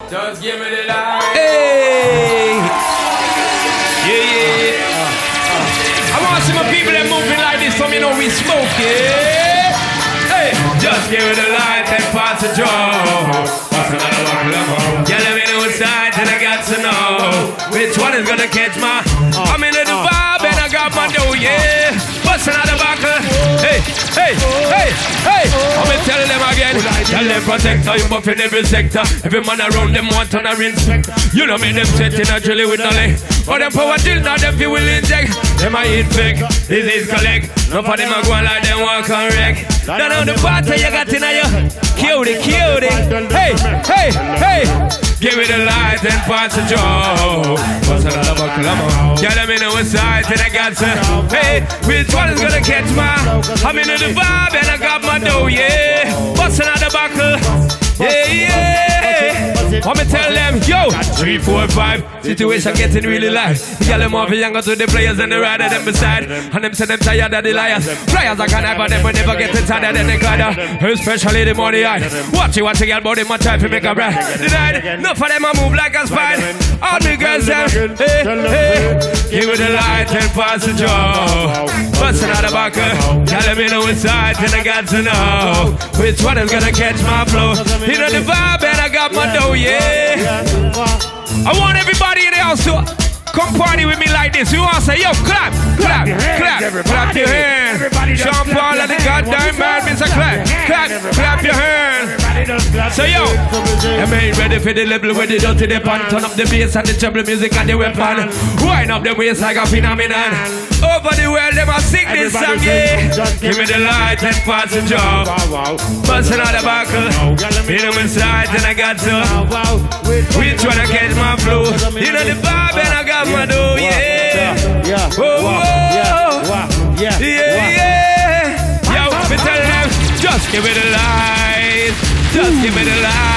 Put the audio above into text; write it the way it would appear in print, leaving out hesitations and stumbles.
Just give me the light. Hey. Yeah. I want to see my people that moving like this, so you know we smoke, yeah. Hey, just give me the light and pass the joe. Yeah, let me know which side, and I got to know which one is gonna catch my. I'm in the vibe and I got my dough, yeah. Busting out the buckle. Hey. I'm telling them again. Tell them protector, you buff in every sector. Every man around them want on a rinse. You know me, them setting a drill with no leg. But them power drill, now them feel will inject. Them I eat fake, disease collect. No for them a go like them walk and wreck. Down on the party you got in your cutie. Hey. Give me the light and pass the joe. What's another buckle? Yeah, let me know what side and I got to. Hey, which one is gonna catch my? I'm in the vibe and I got my dough, yeah. What's another buckle? Yeah. Let me tell them, yo, 3, 4, 5. Situation getting really live. Girl, them off younger to the players and the rider them beside. And them say them tired of the liars. Players I can have, but them will never get tired than the glider. Especially the money eye. Watch you, girl, body my type to make a brand. Denied, enough for them I move like a spine. All the girls them, hey. Give me the light and pass the joe. Bust another buckle. Girl, let me know which side and I got to know which one is gonna catch my flow. You know the vibe and I got my dough, yeah. I want everybody in the house to come party with me like this. You want to say, yo, clap your hands. Sean Paul and the goddamn man, Mr. Clap your hands. So yo, I'm ain't ready for the level where they don't to the pan. Turn up the bass and the treble music and the weapon. Wind up the waist like a phenomenon. Over the world, them a sing this song, yeah. Give me the light and pass the job. Busting out the buckle. You know inside and I got to. Which one I catch my flow? You know the vibe and I got my dough, yeah. Yeah. Yo, me tell them, just give me the light. Just give me the light.